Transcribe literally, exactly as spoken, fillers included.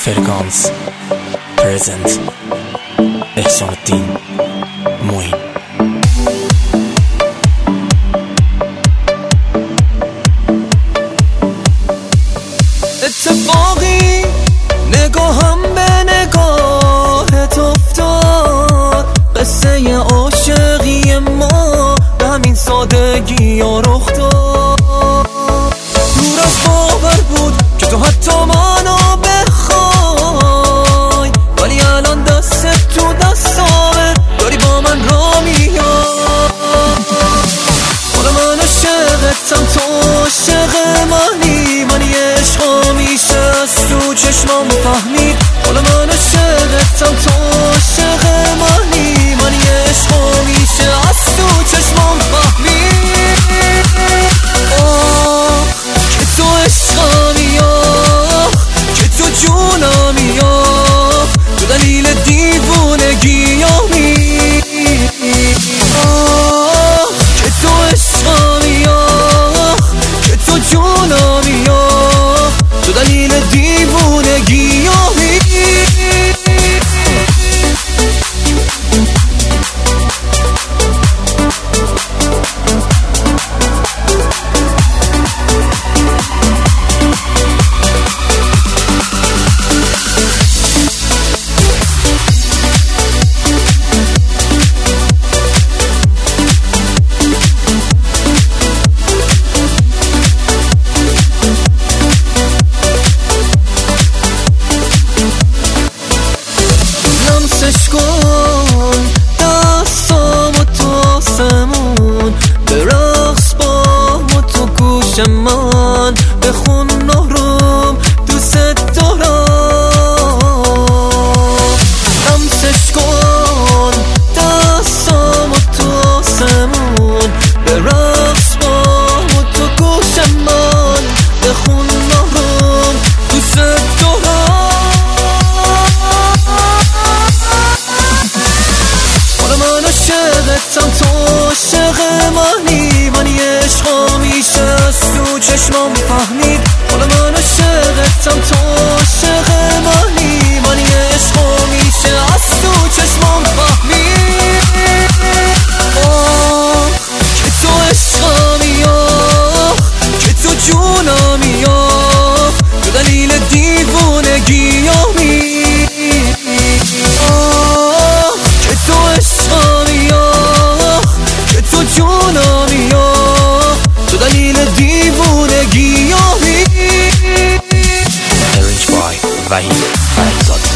فرکانس پرزنت احسان الدین معین. اتفاقی نگاهم به نگاهت افتاد، قصه عاشقی ما به همین سادگی ها رخ داد. دور از باور بود که تو حتی منو بخوای، ولی الان دست تو دستامه، داری با من را میای. حالا من عاشقتم، تو عاشق منی، من یه عشق میشه از تو چشمام فهمید. حالا من عاشقتم، تو عاشق منی، من یه عشق میشه از تو چشمام فهمید. آه که تو عشقمی، آه که تو جونمی، آه تو دلیل دیوونگیامی. آه که تو عشقمی، آه که تو جونمی، آه تو دلیل دیوونگیامی. لمسش کن دستامو تو آسمون، به رقص بامو تو گوش من، بخون نهرم دوست دارم. لمسش کن دستامو تو آسمون، به رقص بامو تو گوش من، بخون نهرم دوست دارم. من عاشقتم، تو عاشق منی، من یه عشق میشه از تو چشمام فهمید. حالا من عاشقتم، تو عاشق منی، من یه عشق میشه از تو چشمام فهمید. آه که تو عشقمی، آه که تو جونمی، آه تو دلیل دیوونگیامی. آه که تو عشقمی، آه که تو جونمی، آه تو دلیل دیوونگیامی. Arranged by وحید فرزاد.